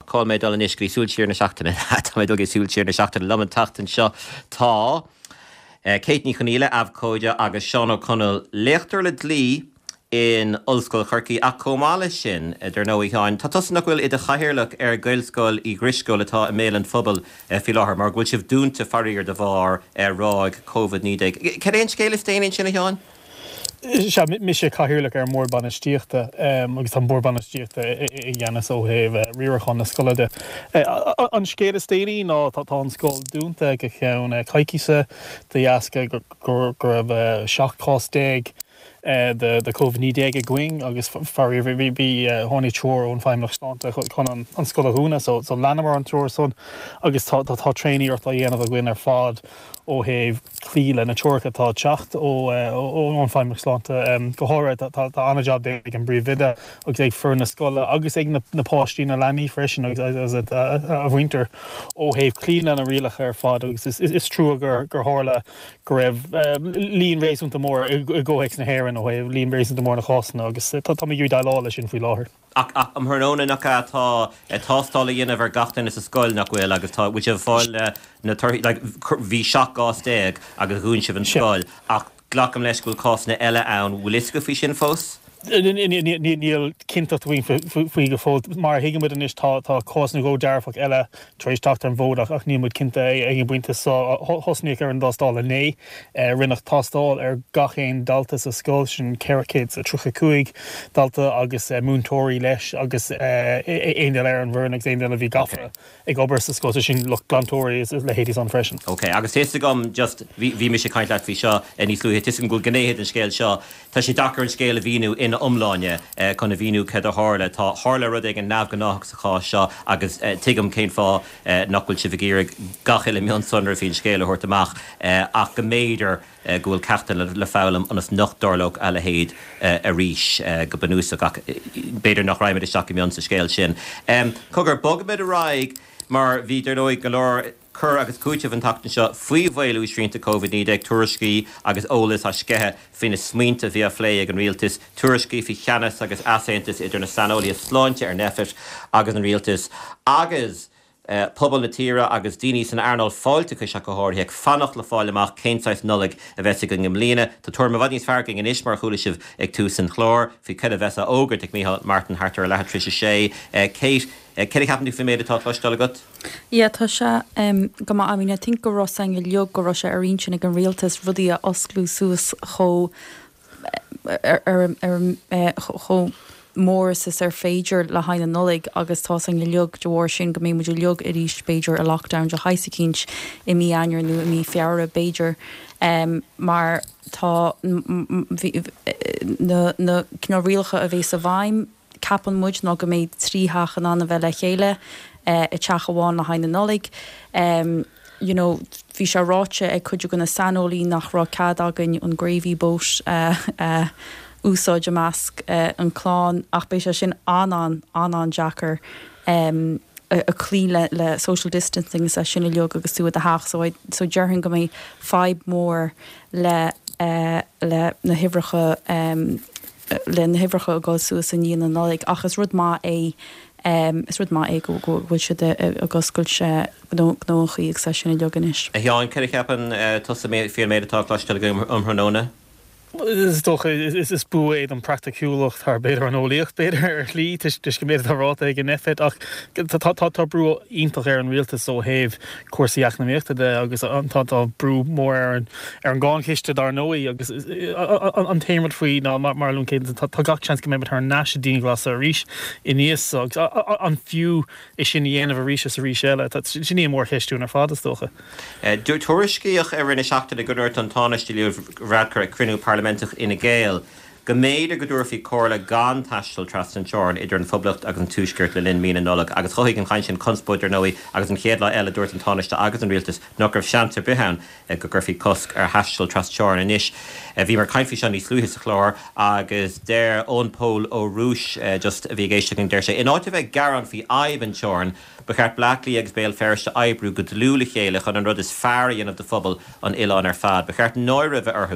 call méid dal an iscí súltíir na seachtainna tá méid dul súltíir na seachtainna leman tatan seo tá Kate ní Choníile Abhcóide agus Seán O'Connell léachtar le dlí in Ulscoil Chorcaí a comála sin idir nóíáin. Tá tosna bhfuil iad a chahirirlach Gaelscoil I Griscoil atá I mélan phobal fi láthair mar bhfuil sibh dúnta faríir de bhar ráig COVID-19. Cad éon scéile stéanainn sinna teáin? Se mi sé cahirirlach mór banistíochta agus an mór banistíochta I dhéanas ó heh riorchan na scoilide. An scéad stéirí ná tá an scóil dúnta go cheann caiiciise de dheasca gur raibh 7 the COVID-19 going agus farí bhí tháinig teoir ón feimlach stáanta chun an scoil húna so lenamar an teoir son agus tá tréiní ortá dhéanamh a gcuin ar fád ó heh clíle na teorcha tá teacht ó an feimlach stáanta go háir tá anna job ag an bríomhide agus ag fur na scoile agus ag na páistí na leanaí freisin agus a bhainter ó heh clíle na rialach ar fád agus is trú gur hála go raibh líon rééisúnta mór I ggóhéic na héireann ó heh líon rééisúnta mór na chásanna agus tá dú dálála sin faoi láthair. Am thróna nach tá tástála dhéanamh ar gatainna sa scoil nach bhfuil agus tá bhfuil sibh fáil na bhí 7 agus dhún sibh an scoil ach ghlacham leis go cásanna eile ann bhfuil is go fí sin fós? Níl cinntachthaoin faoi go fód mar hiigemuid an is tá cásanna go dearfach eile trééis teachtar an bhódach ach nímuid cinnta ag buinte thosnaíoch ar an dástála né rinnach tástáil ar gachéin dalta sa scoil sin Ceracid a 35 dalta agus múntóirí leis agus aon ar an bhirn agus aon bhí gafa ag obair sa scoil sin le glantóirí is le héadí an freisin. Ok, agus téiste gom just bhí mi sé caiint leat bhí seo níos luúthe tuiscin go gnéhéad an scéil seo tá sé dachar an scéil a bhíú in umláine chun a bhíú ced a hála tá hála rud ag an nabh gannach sa chá seo agus tuigem céim fá nachhfuil si bhgéir gachiile mion sonrar fhín scéile thuirtamach ach go méidir gohfuil ceachtain le fálam anas nachdorlóg eile héad a ríis go banúsach ach beidir nach raimid isteach mion sa scéil sin. Cogur bogamid a raig mar bhí dóid go leir chur agus cúteamh an tatan seo faoi bhhailú srínta COVID-19 tuairiscí agus ólas a scethe fina smaointe bhí a phlé ag an rialtas tuairiscí fi cheannas agus asaontas idir na sanolaí sláinte ar nefis agus an rialtas agus pobl na tíre agus daoine san Arnold fáilte chu se go háir ag fannacht le fáil amach 109 a bheits go mlíana tá tuairma bhadníos fearking in ismar chuúlaisih ag tú san chlár fi cad a bheits a ógurt ag Micheál Martin Hartar le tríise sé Kate Ceir hapanú fi méad atá leistáil agat? Ié, tá se go má amína think go Ross an leog go Ross ar rín sin ag an rialtas rudí a osclú suas cho móras is ar féidir le haine nolig agus tá an leog dehir sin go mé muidir leog i ríist Beiidir a lockdown de haisacíns I mí ainear nu I mí fearra Beiidir mar tá na rialcha a bhés a bhaim capan muid ná go méid tríthachan anna bheile chéile I teachháin na haine nolig. Bhí se ráte ag chuidir gona sanolí nach rá cad agan an gravy boat úsáid a measc an chláán ach béis se sin anán Jackar a clí le social distancing sa sinna leog agus suúad a haach so dearhann go mé 5 mór le na hibhreacha le na hibhreacha a gáil suas an díana nálaigh ach is rud má é is rud má é go bhfuil si a goscail se gnóchaí ag sa sinna leoganis. A teáin ceir ceapan tusa fí méid atá chláiste go umthróna? Is toch is bú éiad an practicúlacht tar beidir an ólaíocht beidir ar lí tis go méad aráta ag an nefid ach tá brú ionintach ar an rialtas ó héh cuasaíach na méachta de agus tá brú mór ar an gáinchiiste dar nóí agus an téimad faoi ná marlún céad tá gach chance go méid tar náise dín glas a ríis I níos agus an fiú is sin dhéanamh a ríis a ríis eile sin ní mór heistún ar fád is tócha. Dúir tuairiscíoch ar rinne seachtainna go dúirt an tánaistíliú radcar crinú parlamentach ina Gael go méidir go dúir fí cóla gan taistil tras an teáin idir an phoblacht agus an túisgurt le linn mína nolag agus choigh an chain sin conspóidir nóí agus an chéad le eile dúirt an tánaiste agus an rialtas nach raibh seantar behan go gurfií cosc ar haistil tras teáin inis. Bhí mar caiinfí sean níos luúthe sa chlár agus déir ón pól ó rúis just a bhí géiste an déir sé. In áit bheith garan fí aibh an teáin ba cheart blacklí agus béal ferste aibrú go dlúla chéile chun an rud is fearíon of the phobal an Ileán ar fad. Ba cheart nóir bheith orthú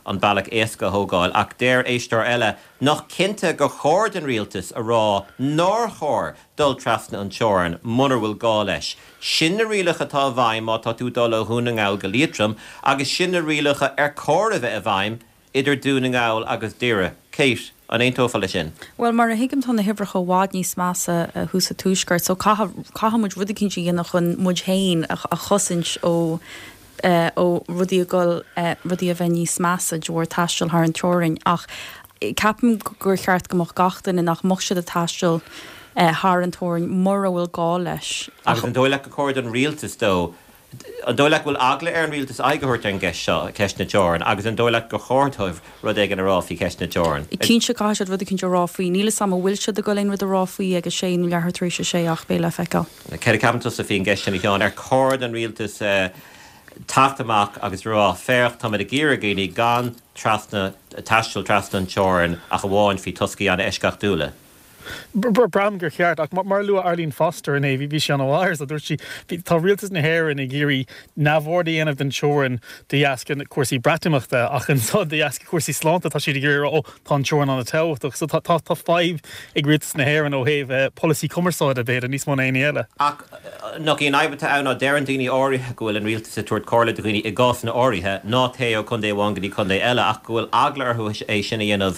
an bailach éasca thógáil ach déir éistóir eile nach cinnte go chóir den rialtas a rá nóir chóir dul trasna an teorann munar bhfuil gá leis. Sin na rialacha tá bhaim má tá tú dul ó húna ngáil go líotram agus sin na rialacha ar cóir a bheith a bhaim idir dúna ngáil agus díire. Kate, an éon tófáil sin. Well, mar a hiigim tá na hibrecha bhád níos measa a húsa túisgart, so cahamúid rudí cinnte dhéanana chun muid hain a chosint ó rudí a bheith níos measa dúir taisteal th an teorainn ach ceapim gur cheart gomach gachtain in nach mochte a taisteal th an teorainn mar a bhfuil gá leis. Agus an dóile go cóir an rialtas dó. An dóile bhfuil agla ar an rialtas aigehairt an gceist seo ceist na teorann, agus an dóile go chóirthmh rud ag an ráfaí ceist na teorann. I cín se caiisiad rud cinn ráfaí, níle sam bhfuil se go léon rud a ráfaí agus sé lehartrééis sé ach béle feicáil. Ceir ceamtas a bhíon gceist na teán ar cóir an rialtas taachtamach agus rá féach tá a ggéire géine gan trasna taisteal trasna an teorann a go bháin fhí toscaí anna eisceach dúla. Bram gur cheart ach mar lua Arlene Foster in bhí sé an bhhair a dúirt si tá rialtas na hhéir in i ggéirí nabhórdaí anamh den teorann de ascin cuasaí bratimachta ach an sod de asca cuasaí slánta tá siad ggéir ó tá an teorann an na tehachtach, so tá fáibh ag rialtas na hhéir ó héh policy cumarsáid a bhéad a níos mna éile. Ach nach í aibhta anna dean daoine áirithe go bhfuil an rialtas a tuairt cóla do chuoine i gás na áirithe ná taobh chun é bhhaingaí chun é eile ach go bhfuil agla arthúis é sinna dhéanamh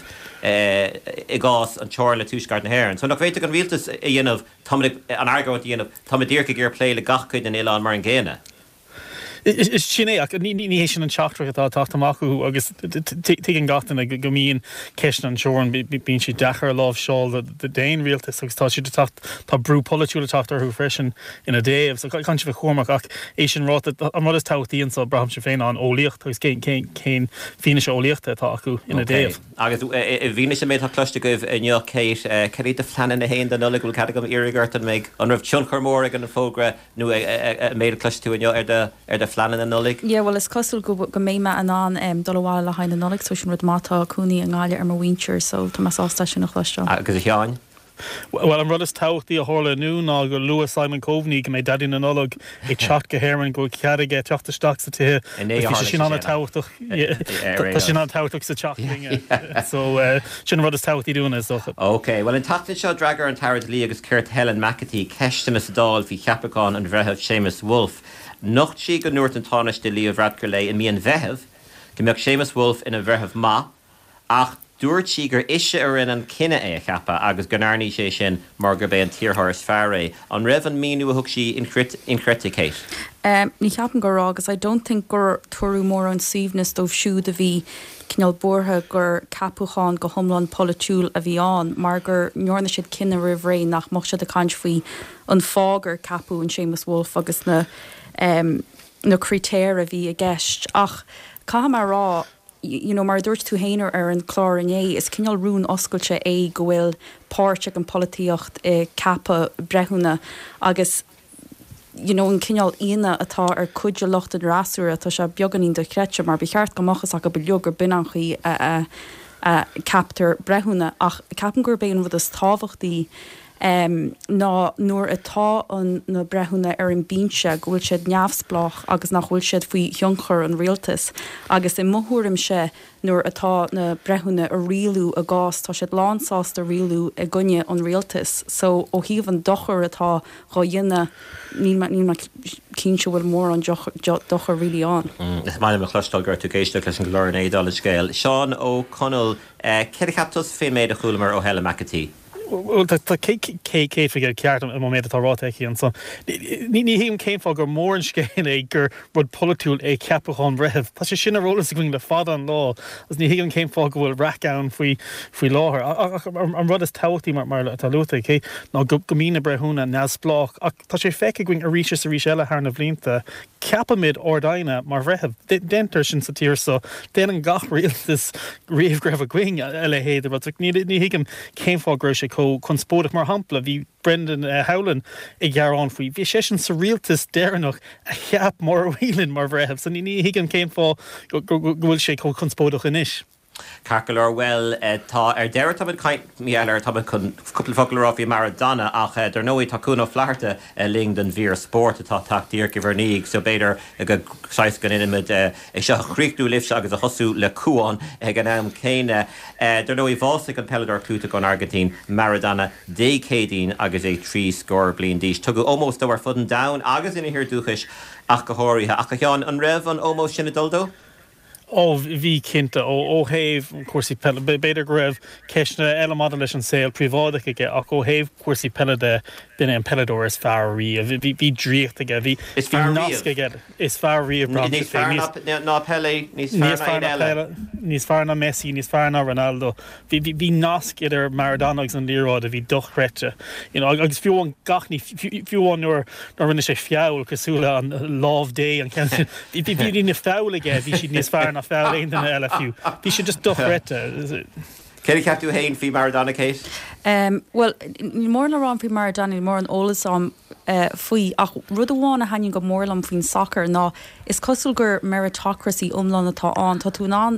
i gás an teorann le túisceart na hhéireann. So nach bhéite an rialtas a dhéanamh an argáid dhéanamh tá díircha gur pléile gachcuid an Ileán mar an ggéine. Is sin é ach ní hé sin an teachtra atá táachú agus tuigh gatainna go mííon ceisna an teorann bíonn si dechar lámh seáil de déon rialtas agus tá siad tá brú polúla teachtarthú freisin ina déobh, so can si bh chumach ach é sin ráta an rud is táchtaíonn sa braham se féin an óíocht agus cén fine se óíochta atá acu ina déobh. Agus bhíine sé méid chluiste goibh neo céit ceí de fleanna na héin den nula bhfuil cad gom irigart an méid an raibh tion chumór ag an fógra nó méid cluistú ar de fleanna na nulig. Yeah, well is cosúil go méime an doháil le hain na nulig so sin rud mátá cúnaí an gáile ar mar winter, so tá ásta sin nach chluiste. Agus a teáin? Well, an rud is táchtaí a hála nú ná go Lua Simon Coveney go méid dadí na nulig ag teach go héirmann go ceadige teachtasteach sa tuthe sin anna táchtach tá sin an táchtach sa teachting so sin rud is táchtaí dúna is socha. Okay, well in tatain seo dragar an Tara Lí agus Kurt Helen McAtee ceistan is dáil hí cheapacán an bhrethebh Seamus Wolf. Nocht si go nuirt an táneis de Lí a bhradgur lei in míon bhethebh go mbeadh Seamus Wolf ina bhrethebh ma ach dúirt si gur ise ar in an cinenne é cheappa agus gonarní sé sin mar gur bé an tíorthras fearré an raibh an míú a thug si in criticate. Ní cheapan go rá agus I don't think gur tuairú mór an suíomhnas dómh siúd a bhí cinál bortha gur capúcháin go thomlan polúil a bhí an mar gur neorna siad cinenne rihré nach mo siad a caiint faoi an fágur capú an Seamus Wolf agus na critéir a bhí a gceist ach cá mar rá mar dúirt tú héanaar ar an chláirné is cinál rún oscailte é go bhfuil páirte an políocht cappa brethúna agus an cinál aine atá ar cuide locht an rasúra atá se beganín de creite mar becheart gomachchas a go begur binan chuí captar brethúna ach capan gur béon bhd is táhachttaí ná nuair atá an na brethúna ar an bíse go bhfuil siad neamhsplách agus nach bhfuil siad faoi thionchar an rialtas agus i mothúrim se nuair atá na brethúna a rialú a gás tá siad lánsásta rialú a gunne an rialtas so ó híomh an dochar atá gá dhéine ní cínse bhfuil mór an dochar rií an. Is mai me chlustal gur tú géiste leis an glóir an édáil scéil. Seán ó Conal ceir captas fé méid a chulamar ó Helen McAtee. Well, tá cé figad ceart am méid atá rátaí an son. Ní híim céim fá gur mór an scéin é gur rud polúil é ceapachán brethebh. Tá sé sin rólas a le fada an lá, as ní híim céim fá go bhfuil racán faoi láthair. An rud is táchtaí mar atá luta cé ná go mína brethúna neamhsplách ach tá sé feice going a ríise sa ríis eile thar na bblianta ceapamid ordaine mar bhrethebh dentar sin sa tír so den an gach rialtas riamh greibh a going eile héad ní híim céim fá gur sé chun spódach mar hampla bhí Brendan Howland i ghearán faoi bhí sé sin sa rialtas déirnach a cheap mar bhílinn mar bhrethebh so ní híim céim fá go bhfuil sé chun spódach inis. Carcalar well tá deir tá caiint míar tá chun couple focail í Maradona ach der nóí taúna flaarte ling den vír sport atá tatíir go bhharníigh so beidir go 6 gan inimid ag se chríicú lifse agus a hosú le cuaán ag an am céine der nóí bhása an peladar clúta gon Argentín Maradona décédín agus é 3 scór blion díos tugu almost do war fudden down agus ina hir dúchas ach go háirithe ach a cheán an raibh an almost sinna duldo. Bhí cinnte ó héh cuasí beidir go raibh ceisna eile leis an saoil prívádacha aige ach ó héh cuasí peile duine an pelador is fear riamh bhí dríocht aige bhí nasca is fear riamh ná Pelé níos fear na Messi níos fear na Ronaldo bhí nasc idir Maradona agus an líráid a bhí dochrete agus fiúháin gachní fiúháin nuair rinne sé fiáil cosúla an lámh dé an bhí na fáil aige bhí siad níos fear na fáil aon den eile fiú bhí sé just dochrete. Céir ceapú hain fí Maradona Kate? Well, ní mór le rán fí Maradona, ní mór an ólasám faoi ach rud amháin a hain go mórlam faoin soccer ná is cosúil gur meritocracy umlan atá an tá tú ná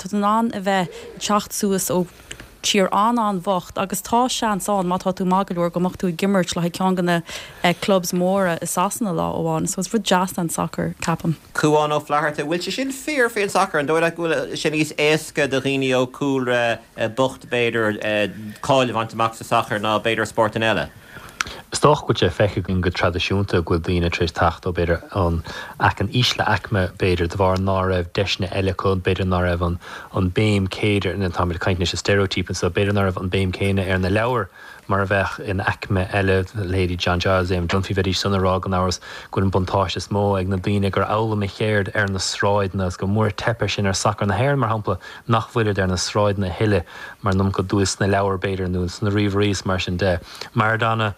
a bheith teacht suas ó tír an bhacht agus tá seanán má tá tú magadúir go mocht tú gimmert le cean ganna clubs móra is asna lá óháin, so is ru jazz an soccer capam. Cuán ó flaharta bhfuil se sin fear féin soccer an dóile gohfuil sin níos éasca do riine ó cúil bucht beidir cáil bhaintach sa soccer ná beidir sport an eile. Stoch go sé feice gon go tradiisiúnta go dtíine tríéis tacht ó beidir an ach an ísle acme beidir de bhar ná raibh deisna eile chun beidir ná raibh an béim céidir in an táid caiintne sé stereotypen so beidir ná raibh an béim céine ar na leabhar mar bheith in acme eile Lady John Giles John fi verí sunrá an áras gon an bontáiste smó ag na daine gur ála mé chéird ar na sráidna go mór tepe sin ar sacr na hair mar hapla nachfuidir ar na sráid na hiile mar num go dús na leabhar beidir nús na riomhríos mar sin de Maradona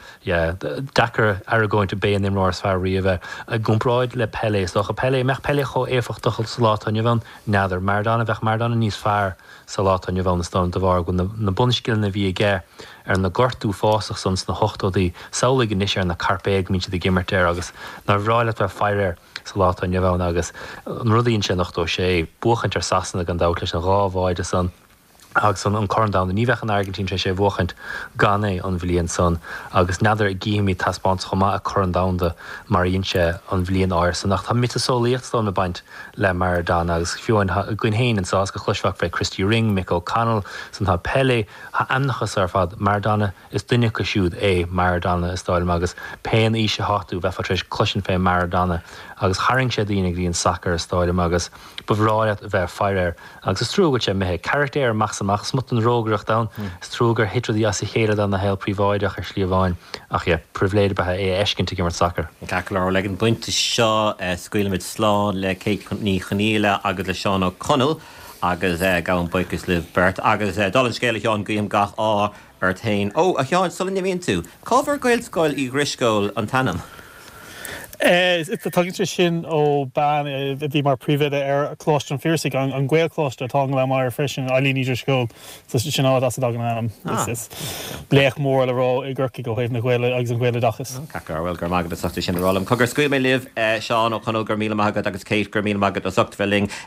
Dakar are going to be in them North Far Riva a gumproid le Pelé so a Pelé mech Pelé cho éfach dochel salat an Javan nader Maradona vech Maradona níos fear salat an Javan staan de war gon na bunskil na vi ge na gortú fásach sons na hochtodí saolig níos ar na carpéig mín de gimmertéir agus na ráile a feire salat an Javan agus an rudín sin nachtó sé buchant ar sasna gan dautlis an ráháide san agus an corndown the níhech an Argentín sé bhchant gané an bhblionn son agus nadidir a gíimi taspáint chomá a corndown de maríonse an bhblionn áir san nach tá mit a sóíocht na baint le Maradona agus fiúin gin héin an sás go chluisfach fé Christy Ring, Mick O'Connell san tá Pelé ha amnachas ar fad Maradona is duine go siúd Maradona is stáil agus pein ise hatú bheith tréis cluisin fé Maradona agus haring sé dtíine gríon soccer stáil agus bhráiad bheith feir agus is trúgad sé methe charactéir machsamach smut an rógrach da is trúgur hitradí as chéad an na heil príváideach ar slíomháin ach privléide bethe eiscinnta mar soccer. Cacalar le an buinte seo scuilimid sláán le Kate ní chaníile agus le Seán O'Connell agus gan buchas le Bert agus dolan scéile teán guim gach ar tain a teán sulin na bhíonn tú. Cábhar gail scoil í griscóil an tanam? It's the tugging sin ó ban bhí mar príomhide ar chlóiste an fíorsaigh an ghail chlóiste táing le mar freisin ailí níidir scóil so sin á as a dag an am is léach mór le rá i ggurcaí go héobh na ghaile agus an ghaile dachas. Cacar bhfuil gur magad a soachta sin rálam. Cogur scuil mé libh Seán O'Connell gur míle magad agus Kate gur míle magad a socht bheling